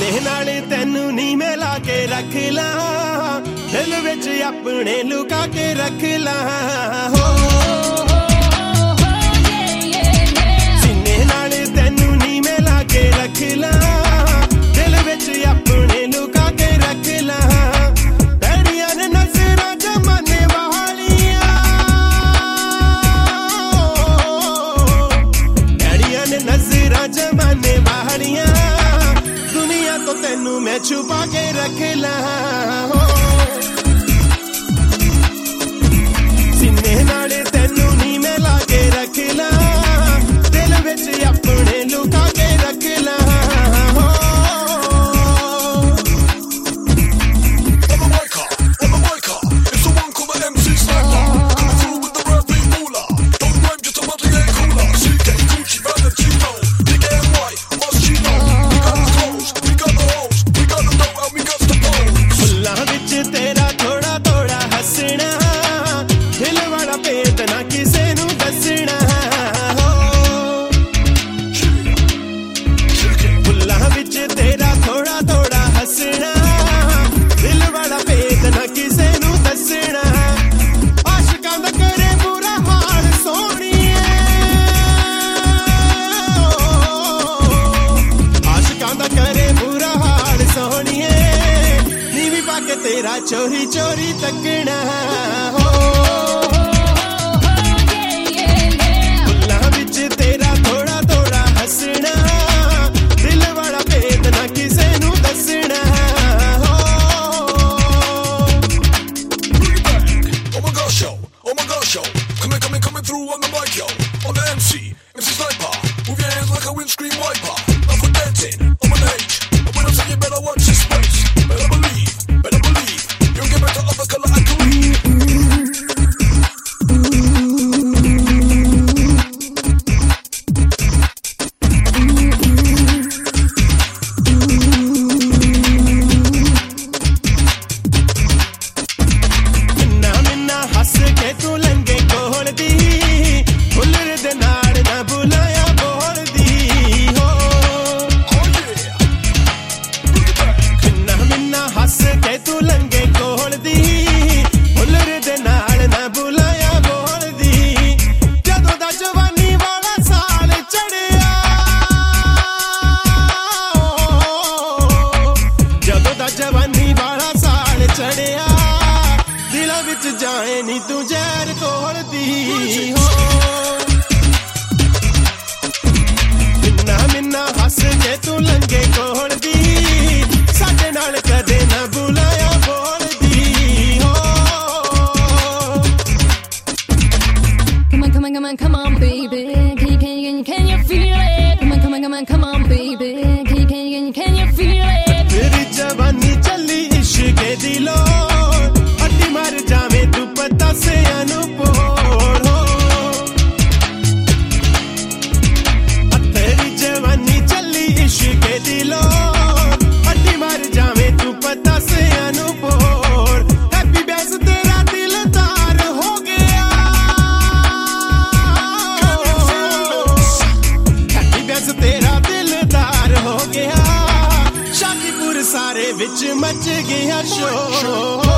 सीने नाल तैनू नी मैं ला के रख ला दिल विच अपने लुका के रख ला हो सीने नाल तैनू नी मैं ला के रख ला दिल विच अपने लुका के रख ला तेरियां ने नजरां जमाने वालियां तेरियां ने नजरां जमाने वालियां दुनिया तो तैनू मैं छुपा के रख ला हो सीने नाले तैनू नी मैं ला के रख ला दिल विच अपने लुका के रख ला हो तेरा चोरी चोरी तकना हो फुल्लां विच तेरा थोड़ा थोड़ा हसना दिल वाला भेद ना किसे नू दसना हो Oh my gosh, yo coming through on the mic, yo on the MC Sniper move your hands like a windscreen wiper not for dancing on my age and when I say you better watch this space better believe you'll get better of the color I can read minna हस के तू लंगे कोल दी Fuller दे नाल ना बुलाया बोल दी हो minna हस के तू लंगे कोल दी Fuller दे नाल ना बुलाया बोल दी जदों दा जवानी वाला साल चढ़िया जदों दा जवानी वाला साल चढ़िया दिला विच जाए नी तू जहर कोल दी हो मिन्ना हस के तू लंगे कोल दी साडे नाल कदे ना बुलाया बोल दी हो Come on, baby. Can you feel it? Come on, baby. Can you feel it? तेरी जवानी चली इश्क दिलो अड्डी मार जावे तू पता से अनूपोर हो तेरी जवानी चली इश्क दिलो अड्डी मार जावे तू पता से अनूपोर हैप्पी बैस तेरा दिलदार हो गया हैप्पी बैस तेरा दिलदार हो गया शादीपुर सारे विच मच गया शोर